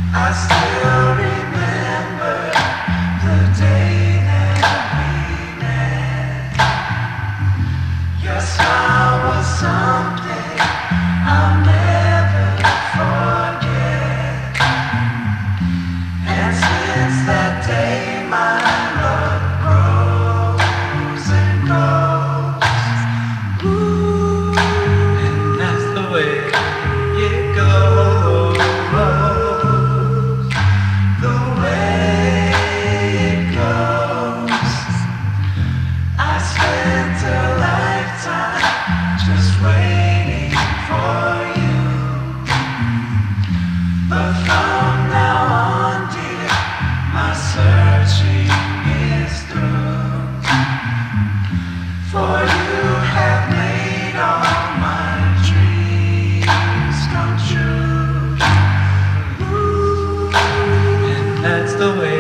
I still remember the day that we met. Your smile was something I'll never forget. And since that day my love grows and grows. Ooh, and that's the way it goes. The way it goes. I spent a lifetime just waiting for you. But from now on, dear, my searching is through. For you have made all my dreams come true. Ooh, and that's the way